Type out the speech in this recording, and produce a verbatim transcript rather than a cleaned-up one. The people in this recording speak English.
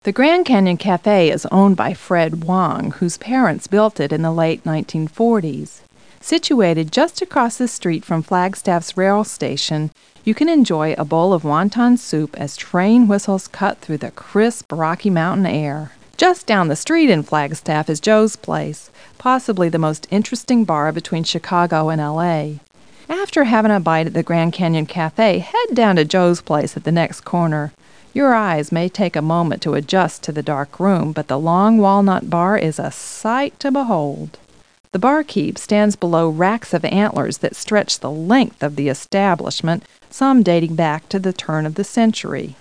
The Grand Canyon Cafe is owned by Fred Wong, whose parents built it in the late nineteen forties. Situated just across the street from Flagstaff's rail station, you can enjoy a bowl of wonton soup as train whistles cut through the crisp Rocky Mountain air. Just down the street in Flagstaff is Joe's Place, possibly the most interesting bar between Chicago and L A. After having a bite at the Grand Canyon Cafe, head down to Joe's Place at the next corner. Your eyes may take a moment to adjust to the dark room, but the long walnut bar is a sight to behold. The barkeep stands below racks of antlers that stretch the length of the establishment, some dating back to the turn of the century.